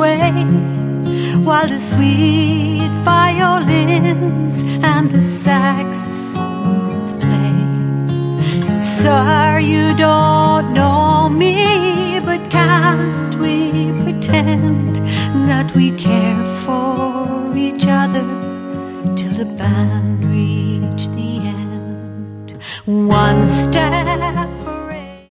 sway, while the sweet violins and the saxophones play. Sir, you don't know me, but can't we pretend that we care for each other till the band